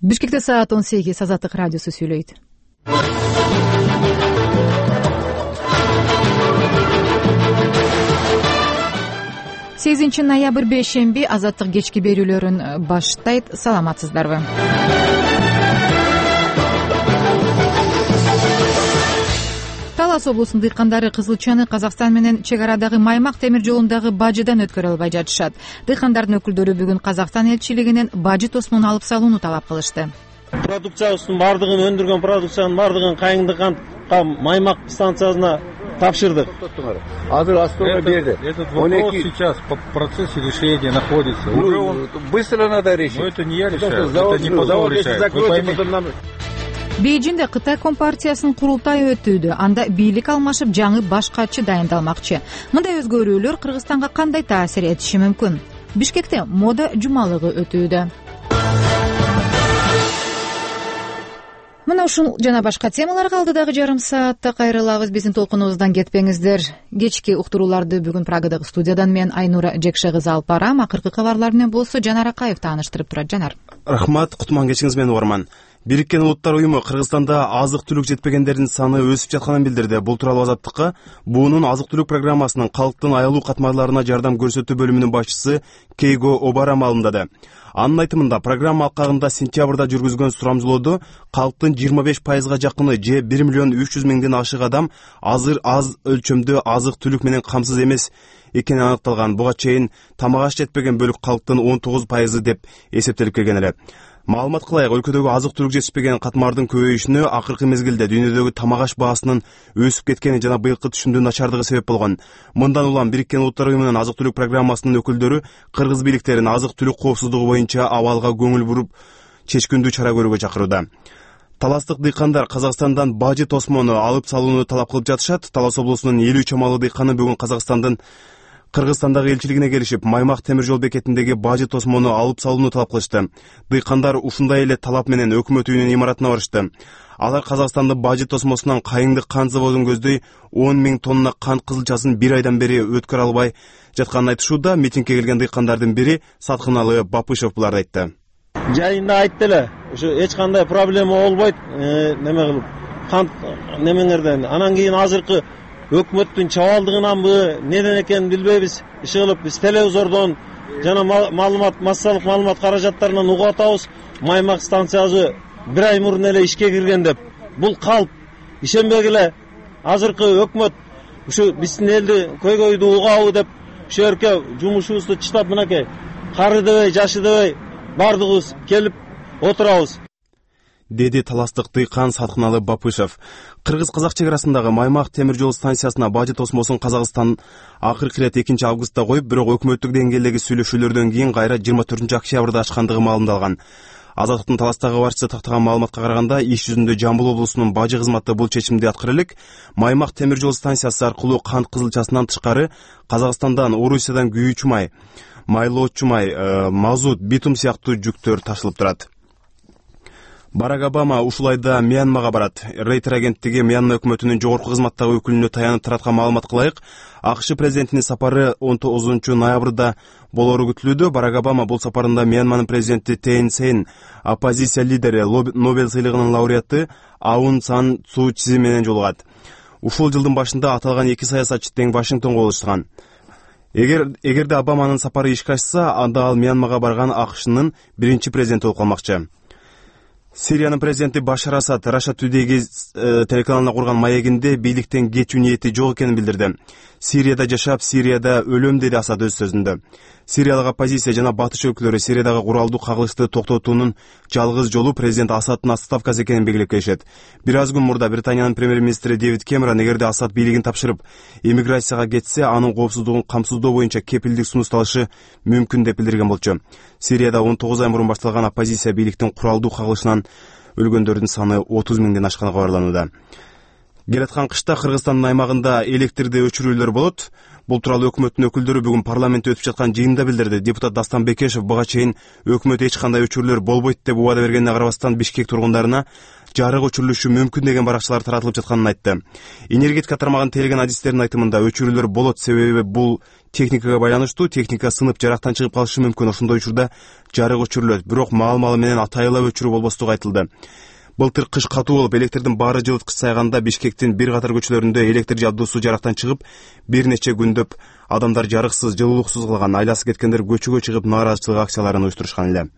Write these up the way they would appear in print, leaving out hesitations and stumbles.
Бишкекте саат 18 Азаттык радиосу сүйлөйт. 8 ноябрь бейшемби Азаттык кечки берүүлөрүн баштайт. Саламатсыздарбы? Талас облусунун дыйкандары Кызылчаны Казакстан менен чек арадагы Маймак темир жолундагы бажыдан өткөрө албай жатышат. Дыйкандардын өкүлдөрү бүгүн Казакстан элчилигинен бажы тосмун алып салууну талап кылышты. Продукциябыздын бардыгын, өндүргөн продукциянын бардыгын Кайыңдыкантка Маймак станциясына тапшырдык. Азыр Астона берди. Этот вопрос сейчас по процессе решения находится. Быстро надо решить. Но это не я решаю, это не Позов решает. Бейжиңде Кытай компартиясынын курултайы өтүүдө. Анда бийлик алмашып, жаңы баш катчы дайындалмакчы. Мындай өзгөрүүлөр Кыргызстанга кандай таасир этиши мүмкүн? Бишкекте мода жумалыгы өтүүдө. Мына ушул жана башка темаларга алдыдагы жарым саатта кайрылабыз. Биздин толкунубуздан кетпеңиздер. Кечки уктурууларды бүгүн Прагадагы студиядан мен Айнура Жекше кызы алып барам. Акыркы кабарлар менен болсо Жанар Акаев тааныштырып турат. Жанар. Рахмат, кутман кечиңиз менен Орман. Бириккен Улуттар уюму Кыргызстанда азык-түлүк жетпегендердин саны өсүп жатканын билдирди. Бул тууралуу Азаттыкка буунун азык-түлүк программасынын калктын аялуу катмарларына жардам көрсөтүү бөлүмүнүн башчысы Кейго Обара маалымдады. Анын айтымында программа алкагында сентябрда жүргүзгөн сурамжылоодо калктын 25%га жакыны же 1 миллион 300 миңден ашык адам азыр аз өлчөмдө азык-түлүк менен камсыз эмес экени аныкталган. Буга чейин тамак аш жетпеген бөлүк калктын 19% деп эсептелип келген эле. Маалымат кылайык, өлкөдөгү азык-түлүк жетишпеген катмардын көбөйүшүнө акыркы мезгилде дүйнөдөгү тамак аш баасынын өсүп кеткени жана быйылкы түшүмдүн начардыгы себеп болгон. Мындан улам Бириккен Улуттар уюмунун азык-түлүк программасынын өкүлдөрү кыргыз бийликтерин азык-түлүк коопсуздугу боюнча абалга көңүл буруп, чечкиндүү чара көрүүгө чакырууда. Таластык дыйкандар Казакстандан бажы тосмону алып салууну талап кылып жатышат. Талас облусунун 50 чамалуу дыйканы бүгүн Казакстандын Кыргызстандагы элчилигине келишип, Маймак темир жол бекетиндеги бажы тосмону алып салууну талап кылышты. Дыйкандар ушундай эле талап менен өкмөт үйүнүн имаратына барышты. Алар Казакстандын бажы тосмосунан Кайыңдык кант заводун көздөй 10 000 тонна кант кызылчасын бир айдан бери өткөрө албай жатканын айтышууда. Митингге келген дыйкандардын бири Саткыналы Бапышев буларды айтты. Жайында айтты эле, ушу эч кандай проблема болбойт, неме кылып кант немеңерден. Анан кийин азыркы өкмөттүн чабалдыгынанбы, неден экенин билбейбиз. Иши кылып биз телевизордон жана массалык маалымат каражаттарынан угуп атабыз. Маймак станциясы бир ай мурун эле ишке кирген деп. Бул калп. Ишенбегиле, азыркы өкмөт ушу биздин элди көйгөйдү угабы деп ушу жерге жумушубузду чыштап мынакей кары дебей, жашы дебей бардыгыбыз келип отурабыз. Деди таластык дыйкан Саткыналы Бапышев. Кыргыз-казак чек арасындагы Маймак темир жол станциясына бажы тосмосун Казакстан акыркы ирет 2 августта коюп, бирок өкмөттүк деңгээлдеги сүйлөшүүлөрдөн кийин кайра 24 октябрда ачкандыгы маалымдалган. Азаттыктын Таластагы башчысы тактаган маалыматка караганда, иш жүзүндө Жамбыл облусунун бажы кызматы бул чечимди аткара элек. Маймак темир жол станциясы аркылуу кант кызылчасынан тышкары Казакстандан, Орусиядан күйүүчү май, майлоочу май, мазут, битум сыяктуу жүктөр ташылып турат. Барак Обама ушул айда Мьянмага барат. Рейтер агенттиги Мьянма өкмөтүнүн жогорку кызматтагы өкүлүнө таянып тараткан маалымат кылайык. АКШ президентинин сапары 19 ноябрда болору күтүлүүдө. Барак Обама бул сапарында Мьянманын президенти Тейн Сейн, оппозиция лидери, Нобель сыйлыгынын лауреаты Аун Сан Су Чжи менен жолугат. Ушул жылдын башында аталган эки саясатчы тең Вашингтонго болушкан. Эгерде Обаманын сапары ишке ашса, анда ал Мьянмага барган АКШнын биринчи президенти болуп калмакчы. Сириянын президенти Башар Асад Раша Тудейги телеканалына курган маегинде бийликтен кетүү ниети жок экенин билдирди. Сирияда жашап, Сирияда өлөм, деди Асад өз сөзүндө. Сириялык оппозиция жана батыш өкүлдөрү Сириядагы куралдуу кагылышты токтотуунун жалгыз жолу президент Асадтын отставкасы экенин белгилеп келишет. Бир аз күн мурда Британиянын премьер-министри Дэвид Кэмерон эгерде Асад бийлигин тапшырып, эмиграцияга кетсе, анын коопсуздугун камсыздоо боюнча кепилдик сунушталышы мүмкүн деп билдирген болчу. Сирияда 19 ай мурун башталган оппозиция бийликтин куралдуу кагылышынан өлгөндөрдүн саны 30 000ден ашканы кабарланууда. Келаткан кышта Кыргызстандын аймагында электрди өчүрүүлөр болот. Бул тууралуу өкмөттүн өкүлдөрү бүгүн парламентте өтүп жаткан жыйында билдирди. Депутат Дастан Бекешев буга чейин өкмөт эч кандай өчүрүүлөр болбойт деп убада бергенине карабастан Бишкек тургундарына жарык өчүрүлүшү мүмкүн деген баракчалар таратылып жатканын айтты. Энергетика тармагын тейлеген адистердин айтымында өчүрүүлөр болот, себеби бул техникага байланыштуу. Техника сынып жарактан чыгып калышы мүмкүн. Ошондой учурда жарык өчүрүлөт. Бирок маал менен атайылап өчүрүү болбостугу айтылды. Былтыр кыш катуу болуп, электрдин баары жылыткыч сайганда Бишкектин бир катар көчөлөрүндө электр жабдуусу жарактан чыгып, бир нече күндөп адамдар жарыксыз, жылуулуксуз калган. Айласы кеткендер көчөгө чыгып нааразычылык акцияларын уюштурушкан эле.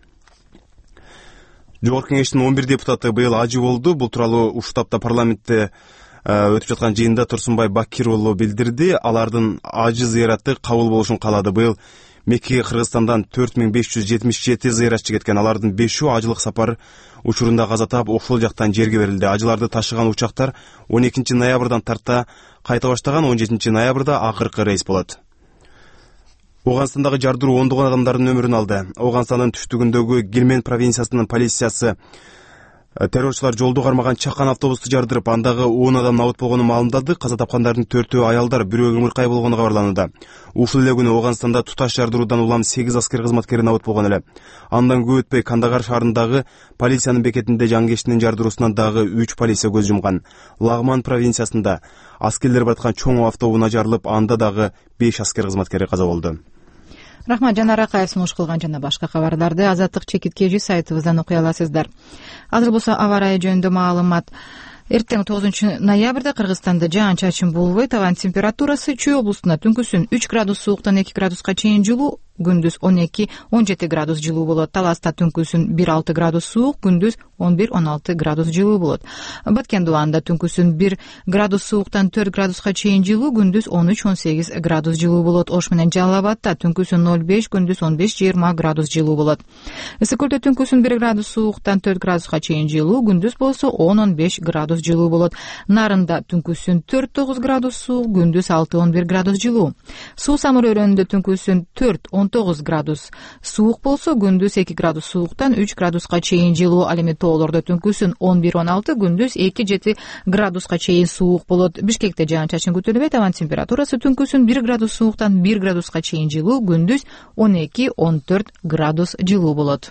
Жогорку кеңештин 11 депутаты быйыл ажы болду. Бул тууралуу ушул тапта парламентте өтүп жаткан жыйында Турсунбай Бакир уулу билдирди. Алардын ажы зыяраты кабыл болушун каалады. Быйыл Меккеге Кыргызстандан 4577 зыяратчы кеткен. Алардын 5-өө ажылык сапар учурунда каза таап, ошол жактан жерге берилди. Ажыларды ташыган учактар 12 ноябрдан тарта кайта баштаган. 17 ноябрда акыркы рейс болот. Оганстандагы жардыруу ондогон адамдардын өмүрүн алды. Оганстандын түштүгүндөгү Гилмен провинциясынын полициясы террорчулар жолду кармаган чакан автобусту жардырып, андагы 10 адам набыт болгонун маалымдады. Каза тапкандардын 4-өө аялдар, бирөө кымыркай болгону кабарланууда. Ушул эле күнү Оганстанда туташ жардыруудан улам 8 аскер кызматкери набыт болгон эле. Андан көп өтпөй Кандагар шаарындагы полициянын бекетинде жангештинин жардыруусунан дагы 3 полиция көз жумган. Лагман провинциясында аскерлер бараткан чоң автобус жарылып, анда дагы 5 аскер кызматкери каза болду. Рахмат, Жанар Акаев сунуш кылган жана башка кабарларды Азаттык чекиткежи сайтыбыздан окуй аласыздар. Азыр болсо аба ырайы жөнүндө маалымат. Эртең 9 ноябрда Кыргызстанда жаан-чачын болбойт. Абанын температурасы Чүй облусунда түнкүсүн 3 градус сууктан 2 градуска чейин жылуу, күндүз 12-17 градус жылуу болот. Таласта түнкүсүн 1-6 градус суук, күндүз 11-16 градус жылуу болот. Баткен Дубанда түнкүсүн 1 градус сууктан 4 градуска чейин жылуу, күндүз 13-18 градус жылуу болот. Ош менен Жалал Абадта түнкүсүн 0-5, күндүз 15-20 градус жылуу болот. Ысык Көлдө түнкүсүн 1 градус сууктан 4 градуска чейин жылуу, күндүз болсо 10-15 градус жылуу болот. Нарында түнкүсүн 4-9 градус суук, күндүз 6-11 градус жылуу. Суу Самыр өрөөнүндө түнкүсүн 4-19 градус суук болсо, күндүз 2 градус сууктан 3 градуска чейин жылуу. Ал эми тоолордо түнкүсүн 11-16, күндүз 2-7 градуска чейин суук болот. Бишкекте жаан-чачын күтүлбөйт. Абанын температурасы түнкүсүн 1 градус сууктан 1 градуска чейин жылуу, күндүз 12-14 градус жылуу болот.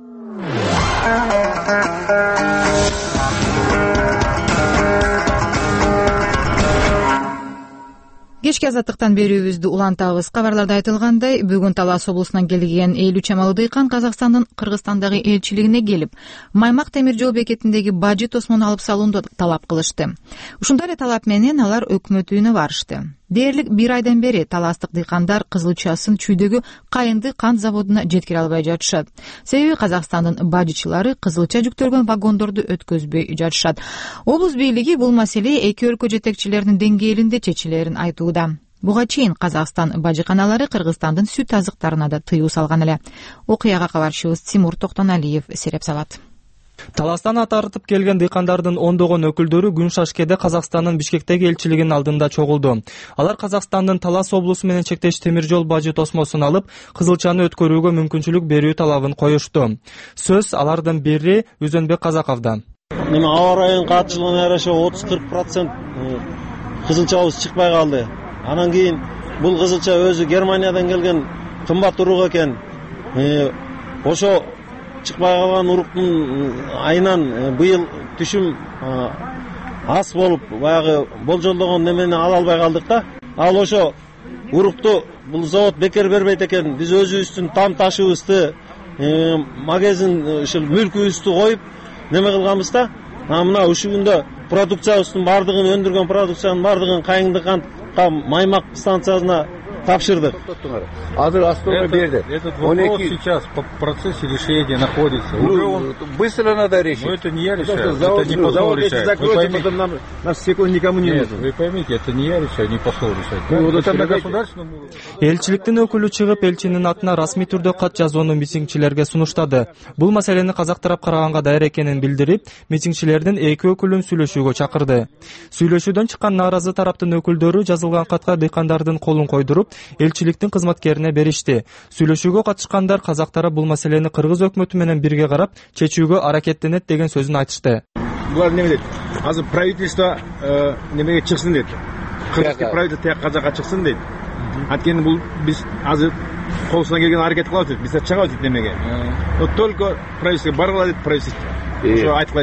Кечки азаттыктан берүүбүздү улантабыз. Кабарларда айтылгандай, бүгүн Талас облусунан келген 50 чамалуу дыйкан Казакстандын Кыргызстандагы элчилигине келип, Маймак темир жол бекетиндеги бажы тосмону алып салууну талап кылышты. Ушундай эле талап менен алар өкмөт үйүнө барышты. Дээрлик 1 айдан бери таластык дыйкандар Кызылчасын Чүйдөгү Кайынды кант заводуна жеткире албай жатышат. Себеби Казакстандын бажычылары кызылча жүктөлгөн вагондорду өткөзбөй жатышат. Облус бийлиги бул маселе эки өлкө жетекчилеринин деңгээлинде чечилерин айтууда. Буга чейин Казакстан бажыканалары Кыргызстандын сүт азыктарына да тыюу салган эле. Окуяга кабарчыбыз Тимур Токтоналиев сереп салат. Таластан ат артып келген дыйкандардын ондогон өкүлдөрү күн шашкеде Казакстандын Бишкектеги элчилигинин алдында чогулду. Алар Казакстандын Талас облусу менен чектеш темир жол бажы тосмосун алып, кызылчаны өткөрүүгө мүмкүнчүлүк берүү талабын коюшту. Сөз алардын бири Өзөнбек Казаковдон. Аба ырайынын катчылыгына жараша 30-40% кызылчабыз чыкпай калды. Анан кийин бул кызылча өзү Германиядан келген кымбат урук экен. Ошо чыкпай калган уруктун айынан быйыл түшүм аз болуп, баягы болжолдогон немени ала албай калдык да. Ал ошо урукту бул завод бекер бербейт экен. Биз өзүбүздүн там ташыбызды, магазин ушул мүлкүбүздү коюп неме кылганбыз да. Мына ушул күндө продукциябыздын бардыгын, өндүргөн продукциянын бардыгын Кайынды кантка Маймак станциясына тапшырдык. Азыр Астора берди. Этот вопрос сейчас по процессе решения находится. Быстро надо решить. Но это не я решаю, это не посол решает. Наш секунд никому не нужен. Вы поймите, это не я решаю, не посол решает. Элчиликтин өкүлү чыгып, элчинин атына расмий түрдө кат жазууну митингчилерге сунуштады. Бул маселени казак тарап караганга даяр экенин билдирип, митингчилердин эки өкүлүн сүйлөшүүгө чакырды. Сүйлөшүүдөн чыккан нааразы тараптын өкүлдөрү жазылган катка дыйкандардын колун койдуруп, элчиликтин кызматкерине беришти. Сүйлөшүүгө катышкандар казак тарап бул маселени кыргыз өкмөтү менен бирге карап, чечүүгө аракеттенет деген сөзүн айтышты. Булар неме дейт? Азыр правительство немеге чыксын дейт. Кыргызский правительство тияк казакка чыксын дейт. Анткени бул биз азыр колубуздан келген аракет кылабыз дейт. Биз чыгабыз дейт немеге. Вот только правительство баргыла дейт, правительство. Ошо айтылайды.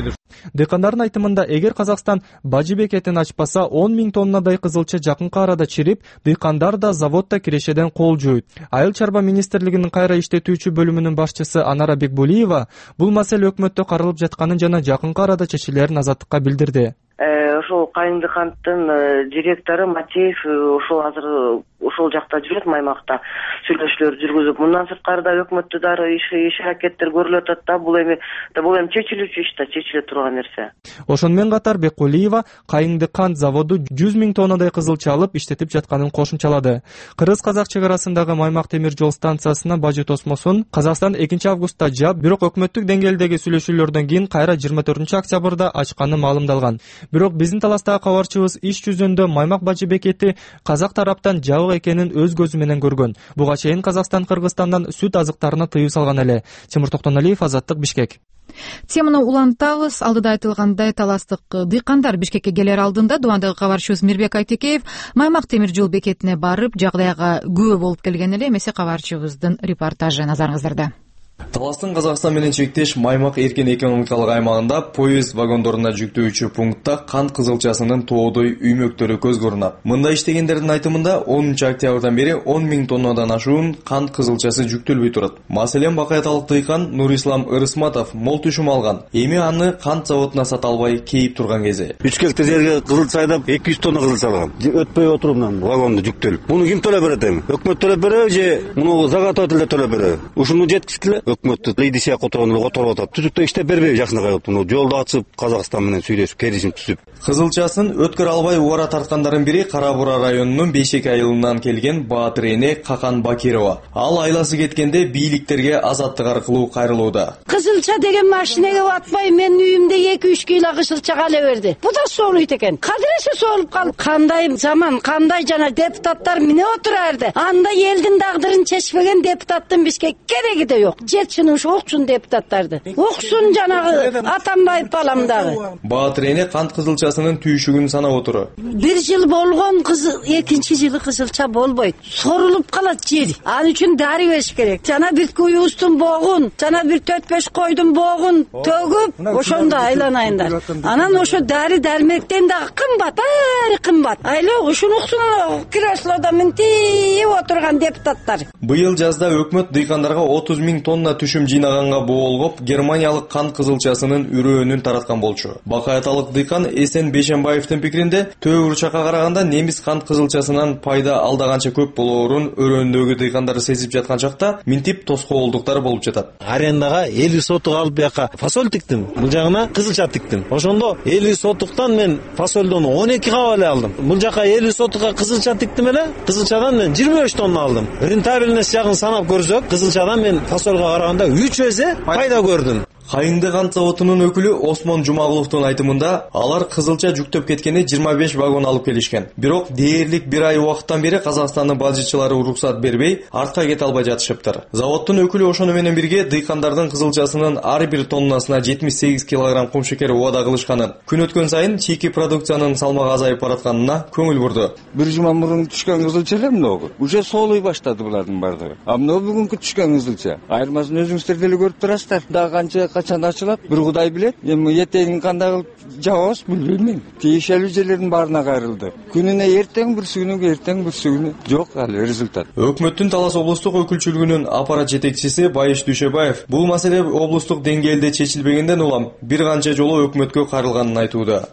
Дыйкандардын айтымында, эгер Казакстан бажы бекетин ачпаса, 10 000 тоннадай кызылча жакынкы арада чирип, дыйкандар да заводда кирешеден кол жууйт. Айыл чарба министрлигинин кайра иштетүүчү бөлүмүнүн башчысы Анара Бекбулиева бул маселе өкмөттө каралып жатканын жана жакынкы арада чечилерин Азаттыкка билдирди. Ошол Кайыңды канттын директору Матеев ошол азыр ошол жакта жүрөт, Маймакта сүйлөшүүлөр жүргүзүп. Мындан сырткары да өкмөттө дары иш аракеттер көрүлүп атат да. Бул эми чечилүүчү иш да, чечиле турган нерсе. Ошону менен катар Бекулиева Кайыңды кант заводу 100 000 тоннадай кызылча алып иштетип жатканын кошумчалады. Кыргыз-казак чек арасындагы Маймак темир жол станциясына бажы тосмосун Казакстан 2-августта жаап, бирок өкмөттүк деңгээлдеги сүйлөшүүлөрдөн кийин кайра 24-октябрда ачканы маалымдалган. Бирок биздин таластагы кабарчыбыз иш жүзүндө Маймак бажы бекети казак тараптан жабык экенин өз көзү менен көргөн. Буга чейин Казакстан Кыргызстандан сүт азыктарына тыюу салган эле. Тимур Токтоналиев, Азаттык, Бишкек. Теманы улантабыз. Алдыда айтылгандай, таластык дыйкандар Бишкекке келер алдында Дубандагы кабарчыбыз Мирбек Айтекеев Маймак темир жол бекетине барып, жагдайга күбө болуп келген эле. Эмесе кабарчыбыздын репортажы назарыңыздарда. Таластын Казакстан менен чектеш Маймак эркен экономикалык аймагында поезд вагондоруна жүктөөчү пунктта кант кызылчасынын тоодой үймөктөрү көз көрүнөт. Мында иштегендердин айтымында 10 октябрдан бери 10 000 тоннадан ашуун кант кызылчасы жүктөлбөй турат. Маселен, бакаяталык дыйкан Нурислам Ырысматов мол түшүм алган. Эми аны кант заводуна сата албай кейип турган кезде. 3 гектар жерге кызылча айдап 200 тонна кызылча алган. Өтпөй отуруп мына вагонду жүктөлүп. Муну ким төлөп берет эми? Өкмөт төлөп береби же муну заготовительдер төлөп береби? Ушуну жеткизгиле. Өкмөттү лидисия которгону которуп атат. Түзүктө иштеп бербейби жакшына кайып. Муну жолду ачып, Казакстан менен сүйлөшүп, келишим түзүп. Кызылчасын өткөр албай убара тарткандардын бири Кара Бура районунун Бейшек айылынан келген Баатыр эне Какан Бакирова. Ал айласы кеткенде бийликтерге азаттык аркылуу кайрылууда. Кызылча деген машинеге батпай, мен үйүмдө 2-3 кило кызылча кала берди. Бу да соолуйт экен. Кадыресе соолуп калып, кандай заман, кандай жана депутаттар мине отурарды. Анда элдин тагдырын чечпеген депутаттын бизге кереги да жок. Жетсин оксун депутаттарды. Оксун жанагы Атамбаев баламдагы. Баатыр эне кант кызылчасынын түйшүгүн санап отуру. 1 жыл болгон кызыл, 2-чи жылы кызылча болбойт. Сорулуп калат жери. Ал үчүн дары бериш керек. Жана бир куюустун богун, жана бир 4-5 койдун богун төгүп, ошондо айланайындар. Анан ошо дары дармектен дагы кымбат, баары кымбат. Айла ушунуксун креслода минтип отурган депутаттар. Быйыл жазда өкмөт дыйкандарга 30 000 тонна түшүм жыйнаганга боолгоп, германиялык кант кызылчасынын үрөөнүн тараткан болчу. Бакаяталык дыйкан Эсен Бейшенбаевдин пикиринде, төө уручакка караганда немис кант кызылчасынан пайда алдаганча көп болоорун өрөөндөгү дыйкандар сезип жаткан чакта минтип тоскоолдуктар болуп жатат. Арендага 50 сотук алып бияка фасоль тиктим, бул жагына кызылча тиктим. Ошондо 50 сотуктан мен фасольдон 12 кабал алдым. Бул жака 50 сотукка кызылча тиктим эле, кызылчадан мен 25 тонна алдым. Рентабельность жагын санап көрсөк, кызылчадан мен фасольга караганда 3 эсе пайда көрдүм. Кайыңды кант заводунун өкүлү Осмон Жумагуловдун айтымында, алар кызылча жүктөп кеткени 25 вагон алып келишкен. Бирок дээрлик 1 ай убакыттан бери Казакстандын бажычылары уруксат бербей, артка кете албай жатышыптыр. Заводдун өкүлү ошону менен бирге дыйкандардын кызылчасынын ар бир тоннасына 78 килограмм кум шекер убада кылышканын, күн өткөн сайын чийки продукциянын салмагы азайып баратканына көңүл бурду. Бир жума мурун түшкөн кызылча эле мынау. Уже соолуй баштады булардын бардыгы. А мынау бүгүнкү түшкөн кызылча. Айырмасын өзүңүздөр деле көрүп турасыздар. Дагы канча качан ачылат, бир Кудай билет. Эми эртең кандай кылып жабабыз билбейм. Тиешелүү жерлердин баарына кайрылды. Күнүнө эртең бир сүйүнүгө, эртең бир сүйүнү жок алы результат. Өкмөттүн Талас облустук өкүлчүлүгүнүн аппарат жетекчиси Байыш Дүйшөбаев бул маселе облустук деңгээлде чечилбегенден улам бир канча жолу өкмөткө кайрылганын айтууда.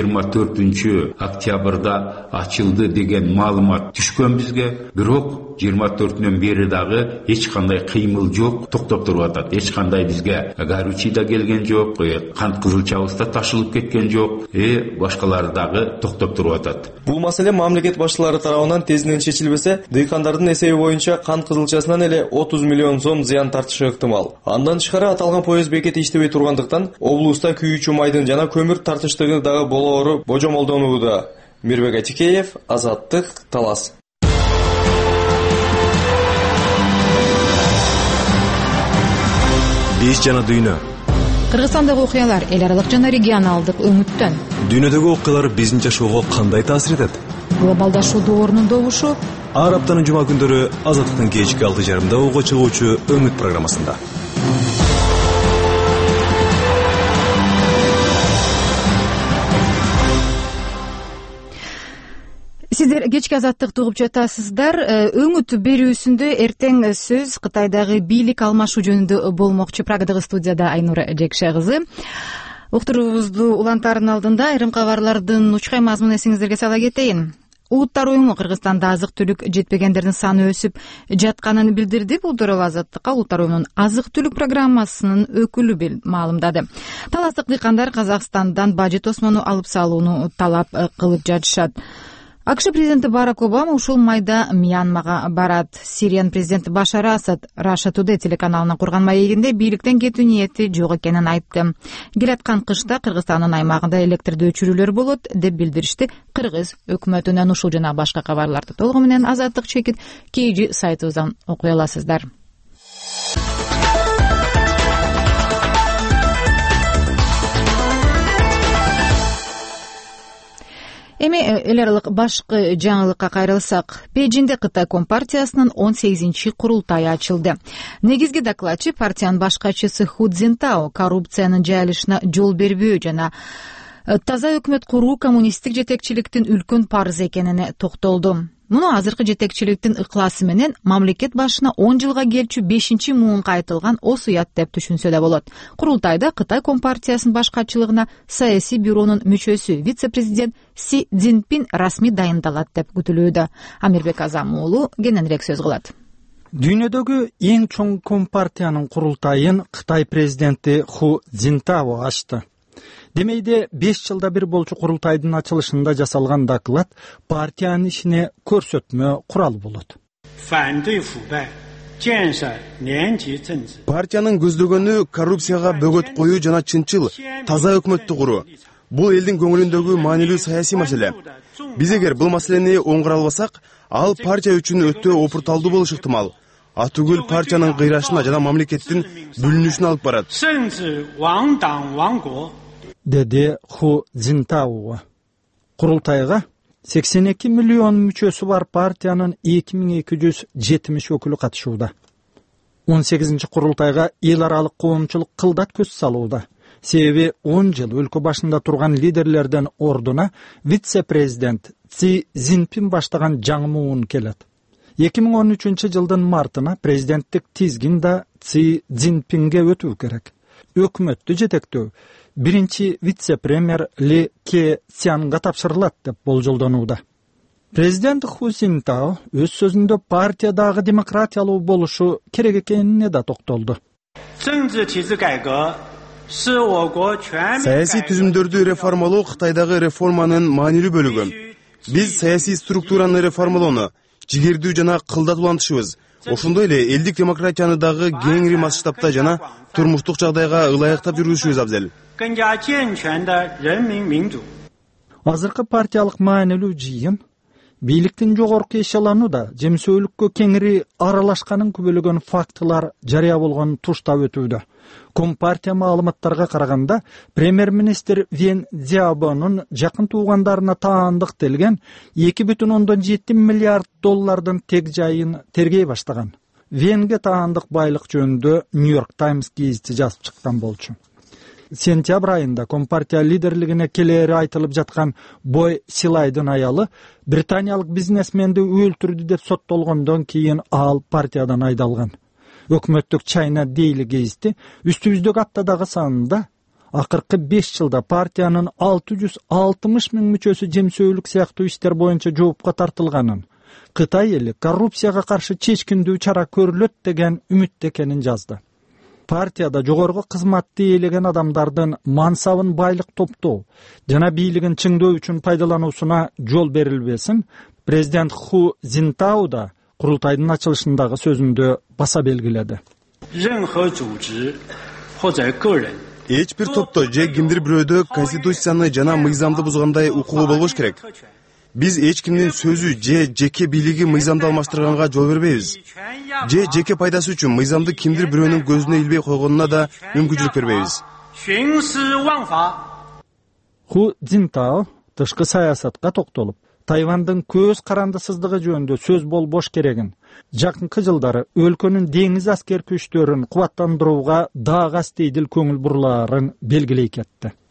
24 октябрда ачылды деген маалымат түшкөн бизге, бирок 24-нөн бери дагы эч кандай кыймыл жок, токтоп туруп атат. Эч кандай бизге горючий да келген жок, кант кызылчабыз да ташылып кеткен жок, башкалары дагы токтоп туруп атат. Бул маселе мамлекет башчылары тарабынан тезинен чечилбесе, дыйкандардын эсеби боюнча кант кызылчасынан эле 30 миллион сом зыян тартышы ыктымал. Андан тышкары аталган поезд бекети иштебей тургандыктан, облуста күйүүчү майдын жана көмүр тартыштыгы дагы болоору божомолдонууда. Мирбек Айтекеев, Азаттык, Талас. Биз жана дүйнө. Кыргызстандагы окуялар эл аралык жана регионалдык өңүттөн. Дүйнөдөгү окуялар биздин жашоого кандай таасир этет? Глобалдашуу доорунун добушу. Ар аптанын жума күндөрү Азаттыктын кечки 6:30 ого чыгуучу өңүт программасында. Сиздер кечки азаттыкты угуп жатасыздар. Өңүт берүүсүндө эртең сөз Кытайдагы бийлик алмашуу жөнүндө болмокчу. Прагадагы студияда Айнура Жекше кызы. Уктуруубузду улантаардын алдында айрым кабарлардын учкай мазмунун эсиңиздерге сала кетейин. Улуттар уюму Кыргызстанда азык түлүк жетпегендердин саны өсүп жатканын билдирди. Бул тууралуу Азаттыкка Улуттар уюмунун азык түлүк программасынын өкүлү маалымдады. Таластык дыйкандар Казакстандан бажы тосмону алып салууну талап кылып жатышат. АКШ президенти Барак Обама ушул майда Мьянмага барат. Сириянын президенти Башар Асад Russia Today телеканалына курган маегинде бийликтен кетүү ниети жок экенин айтты. Келаткан кышта Кыргызстандын аймагында электрди өчүрүүлөр болот деп билдиришти Кыргыз өкмөтүнөн. Ушул жана башка кабарларды толугу менен Азаттык чекит KG сайтыбыздан окуй аласыздар. Эми эл аралык башкы жаңылыкка кайрылсак, Бейжиңде Кытай Компартиясынын 18-чи курултайы ачылды. Негизги докладчы партиянын башкачысы Ху Цзинтао коррупциянын жайылышына жол бербөө жана таза өкмөт куруу коммунисттик жетекчиликтин үлкөн парыз экенине токтолду. Муну азыркы жетекчиликтин ыкласы менен мамлекет башына 10 жылга келчү 5-чи муунга айтылган осуят деп түшүнсө да болот. Курултайда Кытай Компартиясынын башкачылыгына саясий бюронун мүчөсү вице-президент Си Цзиньпин расмий дайындалат деп күтүлүүдө. Амирбек Азам уулу кененирээк сөз кылат. Дүйнөдөгү эң чоң Компартиянын курултайын Кытай президенти Ху Цзинтао ачты. Демейде 5 жылда бир болчу курултайдын ачылышында жасалган доклад партиянын ишине көрсөтмө куралы болот. Партиянын көздөгөнү коррупцияга бөгөт коюу жана чынчыл, таза өкмөттү куруу. Бул элдин көңүлүндөгү маанилүү саясий маселе. Биз эгер бул маселени оңгура албасак, ал партия үчүн өтө опурталдуу болушу ыктымал. Атүгүл партиянын кыйрашына жана мамлекеттин бүлүнүшүнө алып барат. Деди Ху Цзинтао. Курултайга 82 миллион мүчөсү бар партиянын 2270 өкүлү катышууда. 18-чи курултайга эл аралык коомчулук кылдат көз салууда. Себеби 10 жыл өлкө башында турган лидерлерден ордуна вице-президент Си Цзиньпин баштаган жаңы муун келет. 2013 жылдын мартына президенттик тизгин да Си Цзиньпинге өтүү керек. Өкмөттү жетектөө биринчи вице-премьер Ли Кэцянга тапшырылат деп болжолдонууда. Президент Ху Цзинтао өз сөзүндө партиядагы демократиялуу болушу керек экенине да токтолду. Саясий түзүмдөрдү реформалоо Кытайдагы реформанын маанилүү бөлүгү. Биз саясий структураны реформалоону жигердүү жана кылдат улантышыбыз. Ошондой эле элдик демократияны дагы кеңири масштабта жана турмуштук жагдайга ылайыктап жүргүзүшүбүз абзел. Азыркы партиялык маанилүү жыйын бийликтин жогорку эшелонуда жемсөөлүккө кеңири аралашканын күбөлөгөн фактылар жарыя болгон тушта өтүүдө. Компартия маалыматтарга караганда, премьер-министр Вен Цзяобонун жакын туугандарына таандык делген 2,7 миллиард доллардын тег жайын тергей баштаган. Венге таандык байлык жөнүндө Нью-Йорк Таймс гезити жазып чыккан болчу. Сентябрь айында Компартия лидерлигине келери айтылып жаткан Бой Силайдын аялы британиялык бизнесменди өлтүрдү деп соттолгондон кийин ал партиядан айдалган. Өкмөттүк China Daily гезити үстүбүздөгү аптадагы санында акыркы 5 жылда партиянын 660 миң мүчөсү жемсөөлүк сыяктуу иштер боюнча жоопко тартылганын, Кытай эли коррупцияга каршы чечкиндүү чара көрүлөт деген үмүттө экенин жазды. Партияда жогорку кызматты ээлеген адамдардын мансабын байлык топтоо жана бийлигин чыңдоо үчүн пайдалануусуна жол берилбесин президент Ху Цзинтао да курултайдын ачылышындагы сөзүндө баса белгиледи. Эч бир топто же кимдир бирөөдө конституцияны жана мыйзамды бузгандай укугу болбош керек. Биз эч кимдин сөзү же жеке бийлиги мыйзамды алмаштырганга жол бербейбиз. Же жеке пайдасы үчүн мыйзамды кимдир бирөөнүн көзүнө илбей койгонуна да мүмкүнчүлүк бербейбиз. Ху Цзинтао тышкы саясатка токтолуп, Тайвандын көз карандысыздыгы жөнүндө сөз болбош керегин, жакынкы жылдары өлкөнүн деңиз аскер күчтөрүн кубаттандырууга дагы астейдил көңүл бурулаарын белгилей кетти.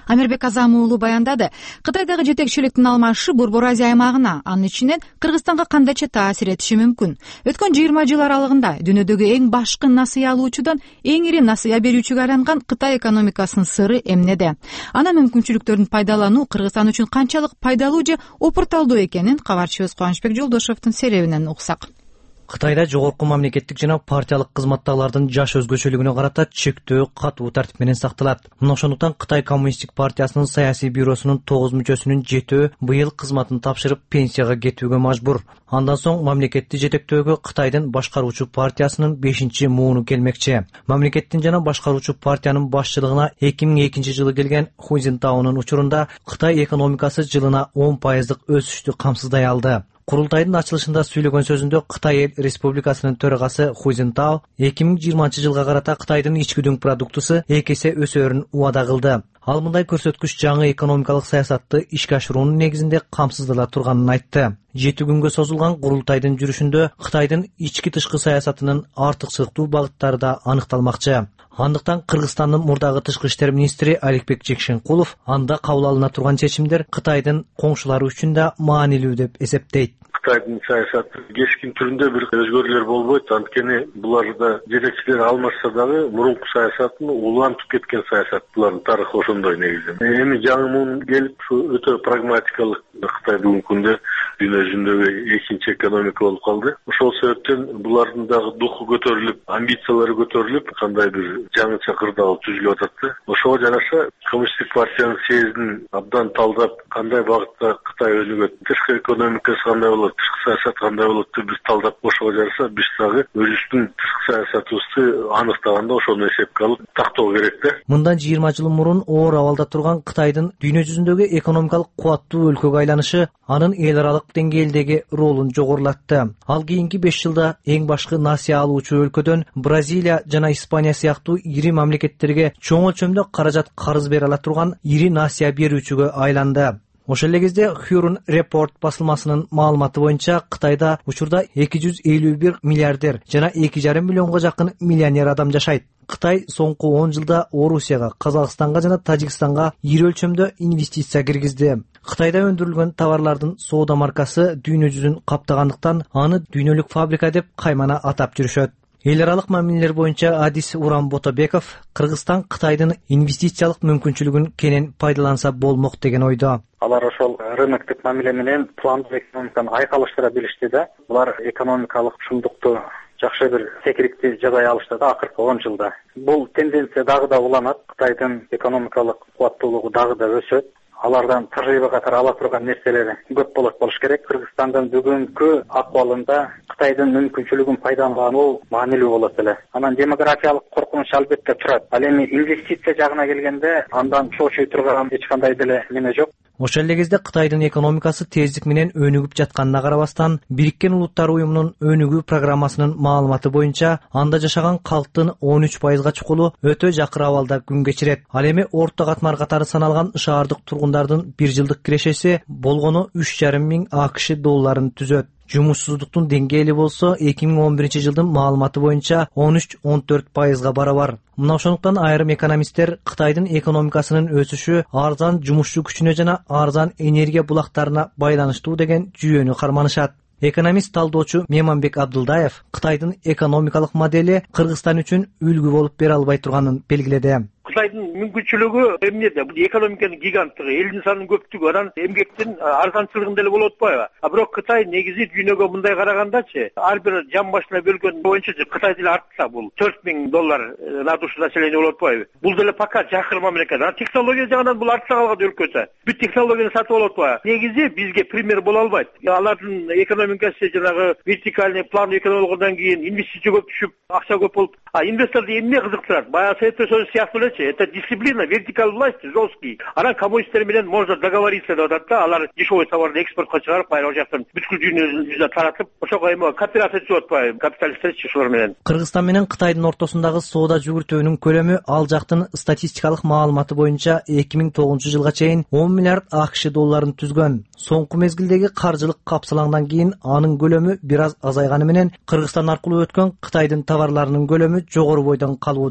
Амирбек Азам уулу баяндады. Кытайдагы жетекчиликтин алмашы Борбор Азия аймагына, анын ичинен Кыргызстанга кандайча таасир этиши мүмкүн? Өткөн 20 жыл аралыгында дүйнөдөгү эң башкы насыя алуучудан эң ири насыя берүүчүгө айланган Кытай экономикасынын сыры эмнеде? Анын мүмкүнчүлүктөрүн пайдалануу Кыргызстан үчүн канчалык пайдалуу же опурталдуу экенин кабарчыбыз Кубанычбек Жолдошевдун серебинен уксак. Кытайда жогорку мамлекеттик жана партиялык кызматтагылардын жаш өзгөчөлүгүнө карата чектөө катуу тартип менен сакталат. Мына ошондуктан Кытай коммунисттик партиясынын саясий бюросунун 9 мүчөсүнүн 7-өө быйыл кызматын тапшырып пенсияга кетүүгө мажбур. Андан соң мамлекетти жетектөөгө Кытайдын башкаруучу партиясынын 5-мууну келмекчи. Мамлекеттин жана башкаруучу партиянын башчылыгына 2002-жылы келген Ху Цзинтаонун учурунда Кытай экономикасы жылына 10% өсүштү камсыздай алды. Курултайдын ачылышында сүйлөгөн сөзүндө Кытай Эл Республикасынын төрагасы Ху Цзинтао 2020-жылга карата Кытайдын ички дүң продуктусу 2 эсе өсөөрүн убада кылды. Ал мындай көрсөткүч жаңы экономикалык саясатты ишке ашыруунун негизинде камсыздала турганын айтты. 7 күнгө созулган курултайдын жүрүшүндө Кытайдын ички тышкы саясатынын артыкчылыктуу багыттары да аныкталмакчы. Андыктан Кыргызстандын мурдагы тышкы иштер министри Аликбек Жекшенкулов анда кабыл алына турган чечимдер Кытайдын коңшулары үчүн да маанилүү деп эсептейт. Кытайдын саясаты кескин түрүндө бир өзгөрүүлөр болбойт. Анткени буларда жетекчилер алмашса дагы мурунку саясатын улантып кеткен саясат. Булардын тарыхы ошондой негизи. Эми жаңы муун келип өтө прагматикалык Кытай бүгүнкү күндө дүйнө жүзүндөгү экинчи экономика болуп калды. Ошол себептен булардын дагы духу көтөрүлүп, амбициялары көтөрүлүп, кандай бир жаңыча кырдаал түзүлүп атат. Ошого жараша коммунисттик партиянын съездин абдан талдап, кандай багытта Кытай өнүгөт, тышкы экономикасы кандай болот, тышкы саясат кандай болот деп биз талдап, ошого жараша биз дагы өзүбүздүн тышкы саясатыбызды аныктаганда ошону эсепке алып тактоо керек да. Мындан 20 жыл мурун оор абалда турган Кытайдын дүйнө жүзүндөгү экономикалык кубаттуу өлкөгө айланышы анын эл аралык деңгээлдеги ролун жогорулатты. Ал кийинки 5 жылда эң башкы насыя алуучу өлкөдөн Бразилия жана Испания сыяктуу ири мамлекеттерге чоң өлчөмдө каражат карыз бере ала турган ири насыя берүүчүгө айланды. Ошол эле кезде Hurun Report басылмасынын маалыматы боюнча Кытайда учурда 251 миллиардер жана 2,5 миллионго жакын миллионер адам жашайт. Кытай соңку 10 жылда Орусияга, Казакстанга жана Тажикстанга ири өлчөмдө инвестиция киргизди. Кытайда өндүрүлгөн товарлардын соода маркасы дүйнө жүзүн каптагандыктан аны дүйнөлүк фабрика деп каймана атап жүрүшөт. Эл аралык мамилелер боюнча Адис Уран Ботобеков Кыргызстан Кытайдын инвестициялык мүмкүнчүлүгүн кенен пайдаланса болмок деген ойдо. Алар ошол рыноктук мамиле менен пландуу экономиканы айкалыштыра билишти да. Булар экономикалык ушундукту жакшы бир секирикти жасай алышты да акыркы 10 жылда. Бул тенденция дагы да уланат. Кытайдын экономикалык кубаттуулугу дагы да өсөт. Алардан тажрыйба катары ала турган нерселери көп болуш керек. Кыргызстандын бүгүнкү акыбалында Кытайдын мүмкүнчүлүгүн пайдалануу маанилүү болот эле. Анан демографиялык коркунуч албетте турат. Ал эми инвестиция жагына келгенде андан чоочуй турган эч кандай деле неме жок. Ошол эле кезде Кытайдын экономикасы тездик менен өнүгүп жатканына карабастан, Бириккен Улуттар уюмунун өнүгүү программасынын маалыматы боюнча анда жашаган калктын 13%га чукулу өтө жакыр абалда күн кечирет. Ал эми орто катмар катары саналган шаардык тургундардын 1 жылдык кирешеси болгону 3,5 миң АКШ долларын түзөт. Жумушсуздуктун деңгээли болсо 2011-жылдын маалыматы боюнча 13-14%га барабар. Мына ошондуктан айрым экономисттер Кытайдын экономикасынын өсүшү арзан жумушчу күчүнө жана арзан энергия булактарына байланыштуу деген жүйөнү карманышат. Экономист талдоочу Меманбек Абдулдаев Кытайдын экономикалык модели Кыргызстан үчүн үлгү болуп бере албай турганын белгиледи. Кытайдын мүмкүнчүлүгү эмнеде? Бул экономиканын гиганттыгы, элдин санынын көптүгү, анан эмгектин арзанчылыгында эле болуп атпайбы? Бирок Кытай негизи дүйнөгө мындай карагандачы, ар бир жан башына бөлгөн боюнча Кытай деле артта бул 4 миң доллар на душу населения болуп атпайбы? Бул деле пока жакыр мамлекет. Технология жагынан бул артта калган өлкөсү. Бүт технологияны сатып алып атпайбы? Негизи бизге пример боло албайт. Алардын экономикасы жанагы вертикальный план экономикадан кийин инвестиция көп түшүп, акча көп болуп, инвесторду эмне кызыктырат? Баягы Совет Союзу сыяктуу эле это дисциплина, вертикаль власти жесткий. Анан коммунисттер менен можно договориться деп атат да, алар дешевый товарды экспортко чыгарып, баягы жактан бүткүл дүйнө жүзүнө таратып, ошого эми кооперация түзүп атпайбы, капиталисттерчи ошолор менен. Кыргызстан менен Кытайдын ортосундагы соода жүгүртүүнүн көлөмү ал жактын статистикалык маалыматы боюнча 2009-жылга чейин 10 миллиард АКШ долларын түзгөн. Соңку мезгилдеги каржылык капсалаңдан кийин анын көлөмү бир аз азайганы менен Кыргызстан аркылуу өткөн Кытайдын товарларынын көлөмү жогору бойдон калууда.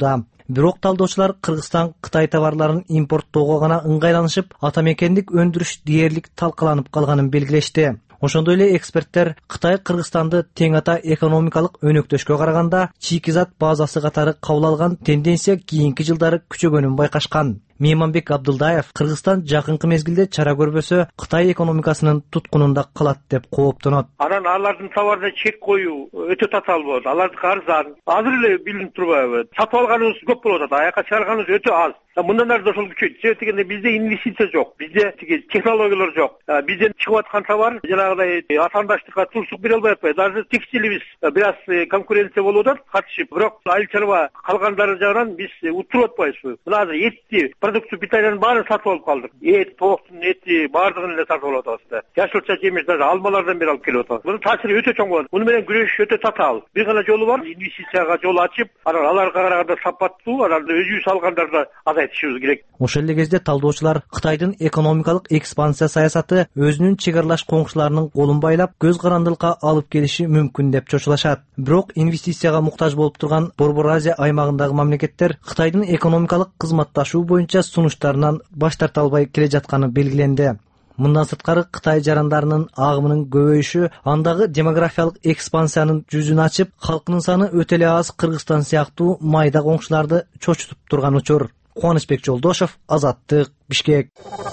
Бирок талдоочулар Кыргызстан Кытай товарларын импорттоого гана ыңгайланышып, атамекендик өндүрүш дээрлик талкаланып калганын белгилешти. Ошондой эле эксперттер Кытай Кыргызстанды тең ата экономикалык өнөктөшкө караганда чийки-зат базасы катары кабыл алган тенденция кийинки жылдары күчөгөнүн байкашкан. Мейманбек Абдылдаев Кыргызстан жакынкы мезгилде чара көрбөсө Кытай экономикасынын туткунунда калат деп кооптонот. Анан алардын товарына чек коюу өтө татаал болот. Алардыкы арзан. Азыр эле билинип турбайбы? Сатып алганыбыз көп болуп атат, аяка чыгарганыбыз өтө аз. Мындан ары да ошол күчөйт. Себеп дегенде бизде инвестиция жок, бизде технологиялар жок. Бизден чыгып аткан товар жанагыдай атаандаштыкка турсук бере албай атпайбы. Даже текстилибиз бир аз конкуренция болуп атат, катышып. Бирок айыл чарба калгандары жагынан биз утуруп атпайбызбы? Мына азыр этти продукция питаниянын баарын сатып алып калдык. Эт, тооктун эти баардыгын эле сатып алып атабыз. Жашылча жемиш, даже алмалардан бери алып келип атабыз. Мунун таасири өтө чоң болот. Муну менен күрөшүш өтө татаал. Бир гана жолу бар, инвестицияга жол ачып, анан аларга караганда сапаттуу, анан өзүбүз алгандарды азайтышыбыз керек. Ошол эле кезде талдоочулар Кытайдын экономикалык экспансия саясаты өзүнүн чек аралаш коңшуларынын колун байлап, көз карандылыкка алып келиши мүмкүн деп чочулашат. Бирок инвестицияга муктаж болуп турган Борбор Азия аймагындагы мамлекеттер Кытайдын экономикалык кызматташуу боюнча сунуштарынан баш тарта албай келе жатканы белгиленди. Мындан сырткары Кытай жарандарынын агымынын көбөйүшү андагы демографиялык экспансиянын жүзүн ачып, халкынын саны өтө эле аз Кыргызстан сыяктуу майда коңшуларды чочутуп турган учур. Кубанычбек Жолдошев, Азаттык, Бишкек.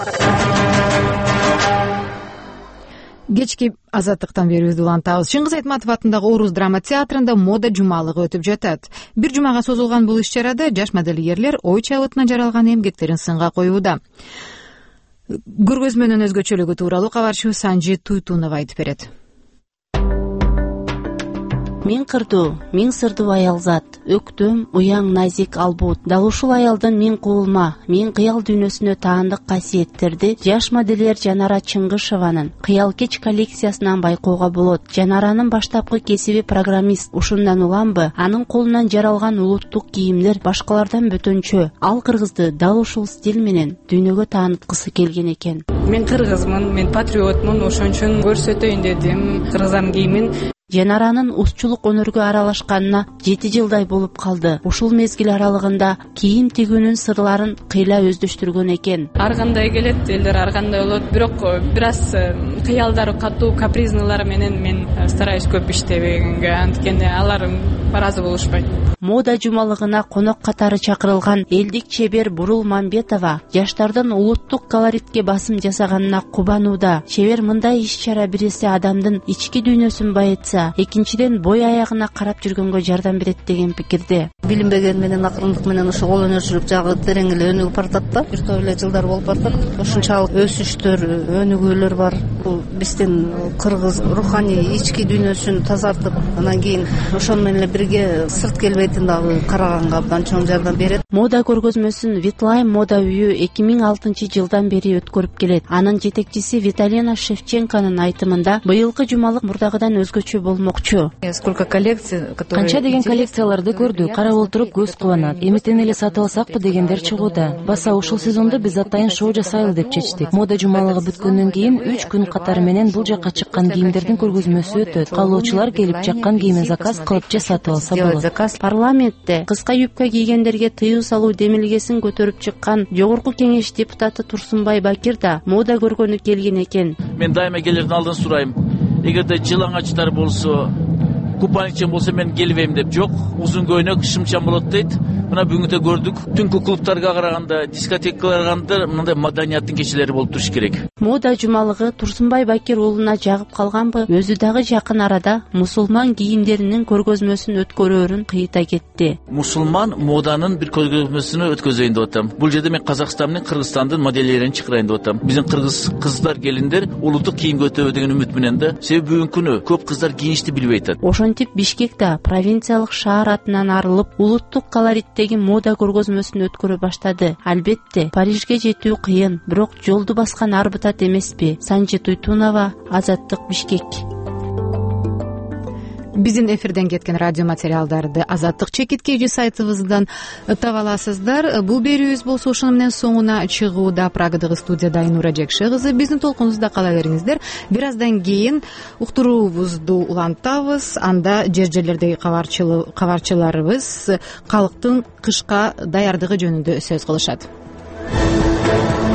Кечки Азаттыктан берүүбүздү улантабыз. Чыңгыз Айтматов атындагы Орус драма театрында мода жумалыгы өтүп жатат. Бир жумага созулган бул иш-чарада жаш модельерлер ой чабытына жаралган эмгектерин сынга коюуда. Көргөзмөнүн өзгөчөлүгү тууралуу кабарчыбыз Санжи Туйтунова айтып берет. Мен кырдуу, мен сырдуу аялзат, өктөм, уяң, назик, албут. Дал ушул аялдын мен куулма, мен кыял дүйнөсүнө таандык касиеттерди жаш модельер Жанара Чыңгышеванын Кыял кеч коллекциясынан байкоого болот. Жанаранын баштапкы кесиби программист. Ушундан уламбы, анын колунан жаралган улуттук кийимдер башкалардан бөтөнчө. Ал кыргызды дал ушул стиль менен дүйнөгө тааныткысы келген экен. Мен кыргызмын, мен патриотмун, ошон үчүн көрсөтөйүн дедим кыргызстан кийимин. Жанаранын узчулук өнөргө аралашканына 7 жылдай болуп калды. Ушул мезгил аралыгында кийим тигүүнүн сырларын кыйла өздөштүргөн экен. Ар кандай келет, элдер ар кандай болот, бирок бир аз кыялдары катуу, капризнылар менен мен стараюсь көп иштебегенге, анткени алар ыраазы болушпайт. Мода жумалыгына конок катары чакырылган элдик чебер Бурул Мамбетова жаштардын улуттук колоритке басым жасаганына кубанууда. Чебер мындай иш-чара биресе адамдын ички дүйнөсүн байытса, экинчиден бой аягына карап жүргөнгө жардам берет деген пикирде. Билинбеген менен акырындык менен ошо кол өнөрчүлүк жагы терең эле өнүгүп баратат да. Бир топ эле жылдар болуп баратат. Ошончалык өсүштөр, өнүгүүлөр бар. Бул биздин кыргыз руханий ички дүйнөсүн тазартып, анан кийин ошону менен бирге сырт келбейтин дагы караганга абдан чоң жардам берет. Мода көргөзмөсүн Витлайм мода үйү 2006 жылдан бери өткөрүп келет. Анын жетекчиси Виталина Шевченконун айтымында быйылкы жумалык мурдагыдан өзгөчө болмокчу. Сколько коллекций, канча деген коллекцияларды көрдүк, карап отуруп көз кубанат. Эмитен эле сатып алсакпы дегендер чыгууда. Баса ушул сезондо биз атайын шоу жасайлы деп чечтик. Мода жумалыгы бүткөндөн кийин 3 күн катары менен бул жакка чыккан кийимдердин көргөзмөсү өтөт. Каалоочулар келип жаккан кийимин заказ кылып же сатып алса болот. Парламентте кыска юбка кийгендерге тыюу салуу демилгесин көтөрүп чыккан жогорку кеңеш депутаты Турсунбай Бакир да мода көргөнү келген экен. Мен дайыма келердин алдын сурайм. Эгерде жылаңачтар болсо, купальникчен болсо мен келбейм деп. Жок, узун көйнөк шымчан болот дейт. Мына бүгүнкү көрдүк. Түнкү клубтарга караганда, дискотекаларга караганда мындай маданияттын кечелери болуп туруш керек. Мода жумалыгы Турсунбай Бакир уулуна жагып калганбы? Өзү дагы жакын арада мусулман кийимдеринин көргөзмөсүн өткөрөөрүн кыйта кетти. Мусулман моданын бир көргөзмөсүн өткөзөйүн деп атам. Бул жерде мен Казакстан менен Кыргызстандын моделдерин чыгарайын деп атам. Биздин кыргыз кыздар, келиндер улуттук кийим өтөбү деген үмүт менен да. Себеби бүгүнкү күнү көп кыздар кийиништи билбей атат. Ошентип Бишкек да провинциялык шаар атынан арылып, улуттук колориттеги мода көргөзмөсүн өткөрө баштады. Албетте, Парижге жетүү кыйын, бирок жолду баскан арбытат эмеспи? Санжи Туйтунова, Азаттык, Бишкек. биздин эфирден кеткен радио материалдарды Азаттык чекиткейчи сайтыбыздан таба аласыздар. Бул берүүбүз болсо ошону менен соңуна чыгууда. Прагадагы студияда Айнура Жекше кызы. Биздин толкунубузда кала бериңиздер. Бир аздан кийин уктуруубузду улантабыз. Анда жер-жерлердеги кабарчыларыбыз калктын кышка даярдыгы жөнүндө сөз кылышат.